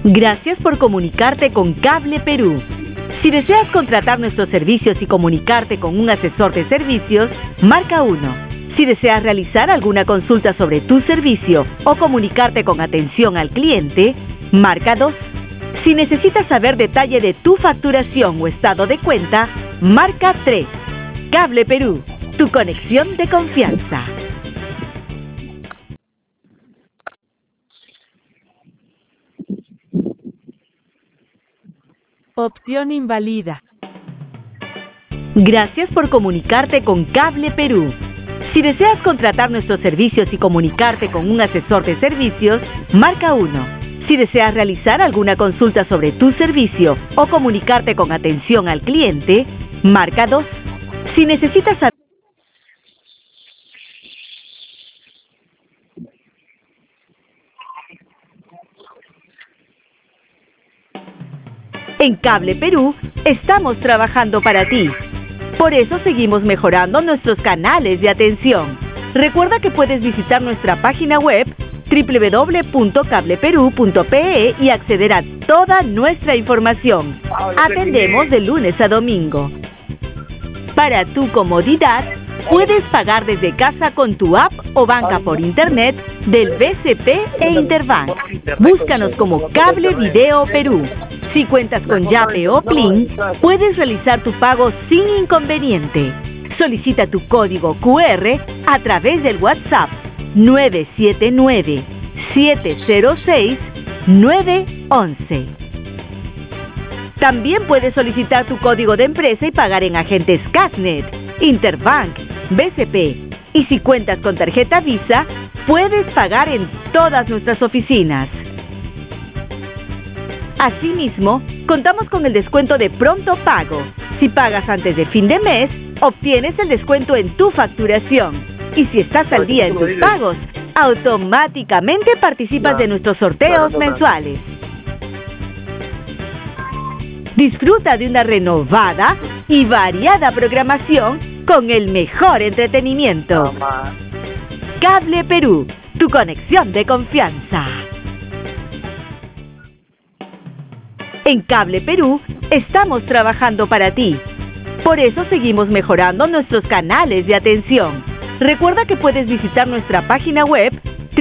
Gracias por comunicarte con Cable Perú. Si deseas contratar nuestros servicios y comunicarte con un asesor de servicios, marca 1. Si deseas realizar alguna consulta sobre tu servicio o comunicarte con atención al cliente, marca 2. Si necesitas saber detalle de tu facturación o estado de cuenta, marca 3. Cable Perú, tu conexión de confianza. Opción invalida. Gracias por comunicarte con Cable Perú. Si deseas contratar nuestros servicios y comunicarte con un asesor de servicios, marca 1. Si deseas realizar alguna consulta sobre tu servicio o comunicarte con atención al cliente, marca 2. Si necesitas saber En Cable Perú, estamos trabajando para ti. Por eso seguimos mejorando nuestros canales de atención. Recuerda que puedes visitar nuestra página web www.cableperu.pe y acceder a toda nuestra información. Atendemos de lunes a domingo. Para tu comodidad, puedes pagar desde casa con tu app o banca por internet del BCP e Interbank. Búscanos como Cable Video Perú. Si cuentas con Yape o Plin, puedes realizar tu pago sin inconveniente. Solicita tu código QR a través del WhatsApp 979-706-911. También puedes solicitar tu código de empresa y pagar en agentes Casnet, Interbank, BCP. Y si cuentas con tarjeta Visa, puedes pagar en todas nuestras oficinas. Asimismo, contamos con el descuento de pronto pago. Si pagas antes de fin de mes, obtienes el descuento en tu facturación. Y si estás al día en tus pagos, automáticamente participas de nuestros sorteos mensuales. Disfruta de una renovada y variada programación con el mejor entretenimiento. Cable Perú, tu conexión de confianza. En Cable Perú, estamos trabajando para ti. Por eso seguimos mejorando nuestros canales de atención. Recuerda que puedes visitar nuestra página web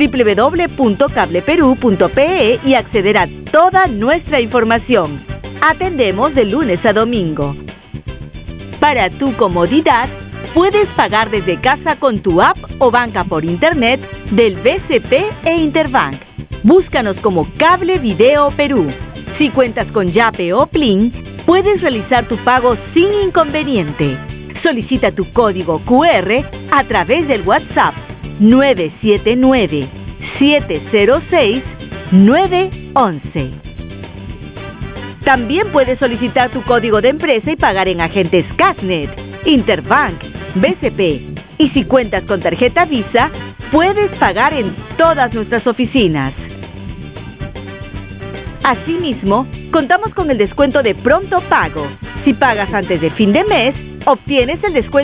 www.cableperu.pe y acceder a toda nuestra información. Atendemos de lunes a domingo. Para tu comodidad, puedes pagar desde casa con tu app o banca por internet del BCP e Interbank. Búscanos como Cable Video Perú. Si cuentas con Yape o Plin, puedes realizar tu pago sin inconveniente. Solicita tu código QR a través del WhatsApp 979-706-911. También puedes solicitar tu código de empresa y pagar en agentes Casnet, Interbank, BCP. Y si cuentas con tarjeta Visa, puedes pagar en todas nuestras oficinas. Asimismo, contamos con el descuento de pronto pago. Si pagas antes de fin de mes, obtienes el descuento